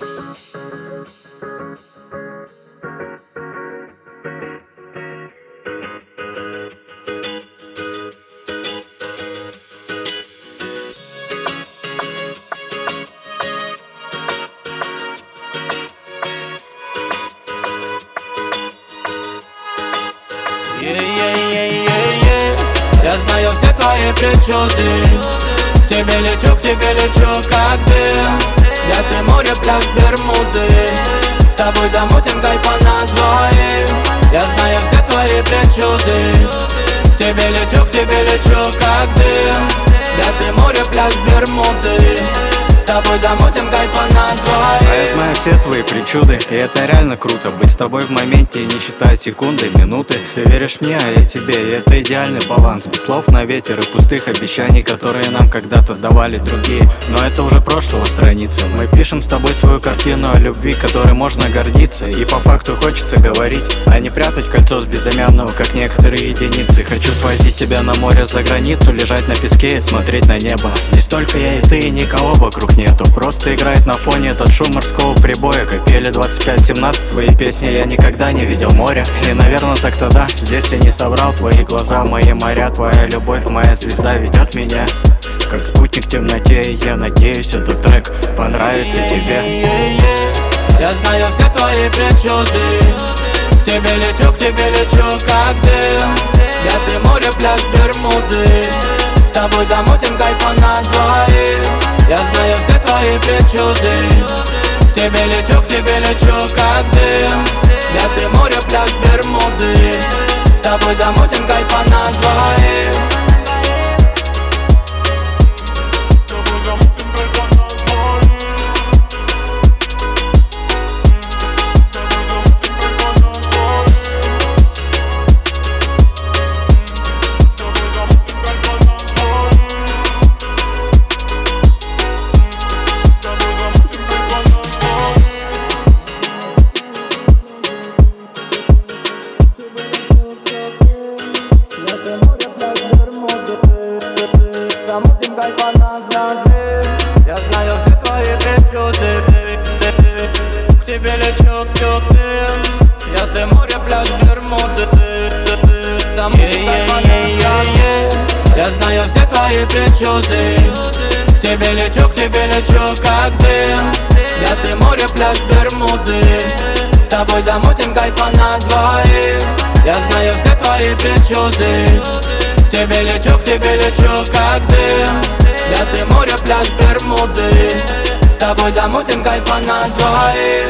Я знаю все твои причуды. К тебе лечу, как дым. Я, ты, море, пляж, Бермуды. С тобой замутим кайфа на двоих. Я знаю все твои причуды. К тебе лечу, как дым. Я, ты, море, пляж, Бермуды. С тобой замутим кайфа на двоих. А я знаю все твои причуды, и это реально круто. Быть с тобой в моменте, не считая секунды, минуты. Ты веришь мне, а я тебе, и это идеальный баланс. Без слов на ветер и пустых обещаний, которые нам когда-то давали другие. Но это уже прошлого страница. Мы пишем с тобой свою картину о любви, которой можно гордиться. И по факту хочется говорить, а не прятать кольцо с безымянного, как некоторые единицы. Хочу свозить тебя на море за границу, лежать на песке и смотреть на небо. Здесь только я и ты, и никого вокруг нету. Просто играет на фоне этот шум морского прибоя. Как пели 25-17 свои песни, я никогда не видел моря. И, наверное, так тогда здесь я не собрал твои глаза, мои моря. Твоя любовь, моя звезда ведет меня как спутник в темноте. И я надеюсь, этот трек понравится тебе. Я знаю все твои причуды. К тебе лечу, как дым. Я, ты, море, пляж, Бермуды. С тобой замутим кайфа на двоих. Я знаю все твои причуды. К тебе лечу, как дым. Я, ты, море, пляж, Бермуды. С тобой замутим кайфа на двоих. Замутим кайфа на двоих. Я знаю все твои причуды. К тебе лечу, я, ты, море, пляж, Бермуды. Замутим кайфа на двоих. Я знаю все твои причуды. К тебе лечу, как дым. Я, ты, море, пляж, Бермуды. С тобой замутим кайфа на двоих. Я знаю все твои причуды. К тебе лечу, как дым. Я, ты, море, пляж, Бермуды. С тобой замутим кайфа на двоих.